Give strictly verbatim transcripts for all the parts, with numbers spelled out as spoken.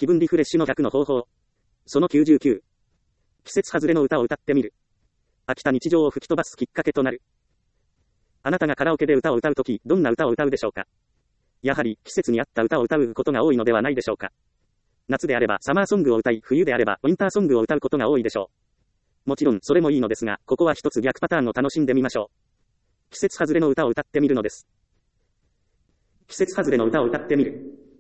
気分リフレッシュの逆の方法。そのきゅうじゅうきゅう。季節外れの歌を歌ってみる。飽きた日常を吹き飛ばすきっかけとなる。あなたがカラオケで歌を歌うとき、どんな歌を歌うでしょうか。やはり、季節に合った歌を歌うことが多いのではないでしょうか。夏であればサマーソングを歌い、冬であればウィンターソングを歌うことが多いでしょう。もちろん、それもいいのですが、ここは一つ逆パターンを楽しんでみましょう。季節外れの歌を歌ってみるのです。季節外れの歌を歌ってみる。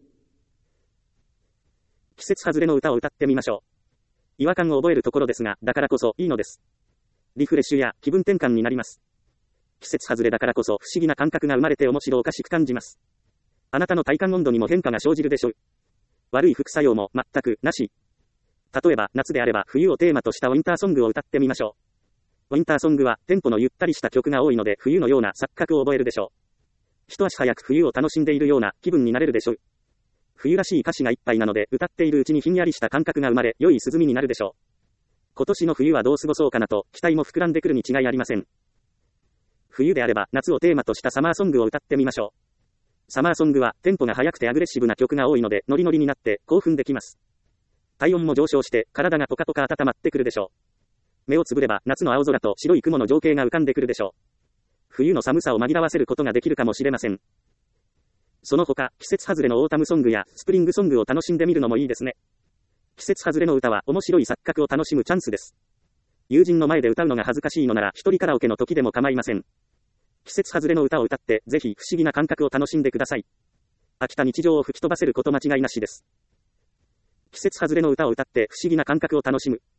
季節外れの歌を歌ってみましょう。違和感を覚えるところですが、だからこそいいのです。リフレッシュや気分転換になります。季節外れだからこそ不思議な感覚が生まれて面白おかしく感じます。あなたの体感温度にも変化が生じるでしょう。悪い副作用も全くなし。例えば夏であれば冬をテーマとしたウィンターソングを歌ってみましょう。ウィンターソングはテンポのゆったりした曲が多いので冬のような錯覚を覚えるでしょう。一足早く冬を楽しんでいるような気分になれるでしょう。冬らしい歌詞がいっぱいなので歌っているうちにひんやりした感覚が生まれ良い涼みになるでしょう。今年の冬はどう過ごそうかなと期待も膨らんでくるに違いありません。冬であれば夏をテーマとしたサマーソングを歌ってみましょう。サマーソングはテンポが速くてアグレッシブな曲が多いのでノリノリになって興奮できます。体温も上昇して体がポカポカ温まってくるでしょう。目をつぶれば夏の青空と白い雲の情景が浮かんでくるでしょう。冬の寒さを紛らわせることができるかもしれません。その他、季節外れのオータムソングやスプリングソングを楽しんでみるのもいいですね。季節外れの歌は面白い錯覚を楽しむチャンスです。友人の前で歌うのが恥ずかしいのなら一人カラオケの時でも構いません。季節外れの歌を歌ってぜひ不思議な感覚を楽しんでください。飽きた日常を吹き飛ばせること間違いなしです。季節外れの歌を歌って不思議な感覚を楽しむ。